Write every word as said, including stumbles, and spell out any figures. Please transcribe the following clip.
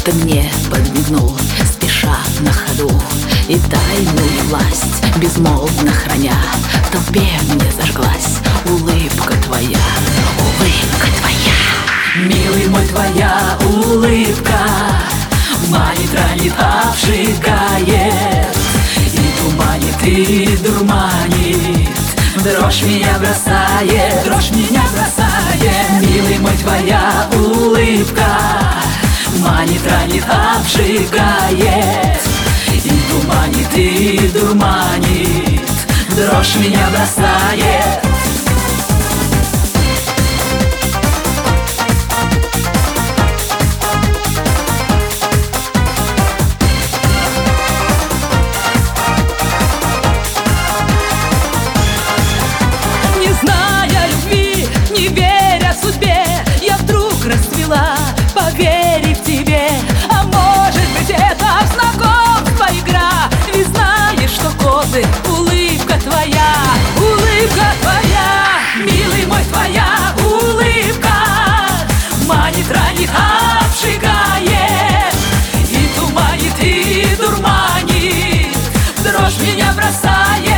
Ты мне подмигнул, спеша на ходу, и тайную власть безмолвно храня, в толпе мне зажглась улыбка твоя, улыбка твоя. Милый мой, твоя улыбка манит, ранит, обжигает, и туманит, и дурманит, дрожь меня бросает, дрожь меня бросает. Милый мой, твоя улыбка манит, ранит, обжигает, и туманит, и дурманит, дрожь меня бросает. Не зная любви, не веря судьбе, я вдруг расцвела, поверив тебе. А может быть, это знакомство, игра, ведь знаешь, что коды, улыбка твоя, улыбка твоя. Милый мой, твоя улыбка манит, ранит, обжигает, и туманит, и дурманит, дрожь меня бросает.